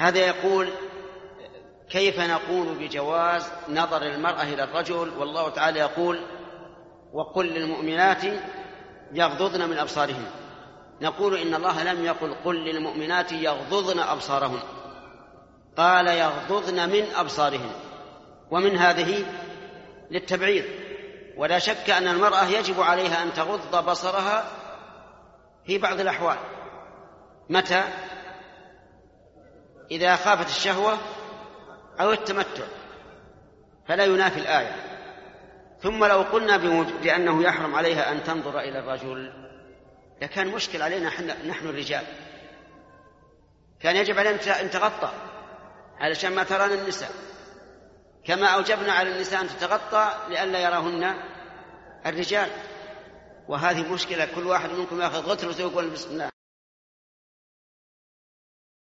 هذا يقول: كيف نقول بجواز نظر المرأة إلى الرجل والله تعالى يقول: وقل للمؤمنات يغضضن من أبصارهن؟ نقول: إن الله لم يقل قل للمؤمنات يغضضن أبصارهن، قال يغضضن من أبصارهن، ومن هذه للتبعيض. ولا شك أن المرأة يجب عليها أن تغض بصرها في بعض الأحوال. متى؟ إذا خافت الشهوة أو التمتع، فلا ينافي الآية. ثم لو قلنا بأنه يحرم عليها أن تنظر إلى الرجل لكان مشكل علينا نحن الرجال، كان يجب علينا أن تغطى علشان ما ترانا النساء، كما أوجبنا على النساء أن تتغطى لئلا يراهن الرجال. وهذه مشكلة، كل واحد منكم يأخذ غترته ويقول بسم الله.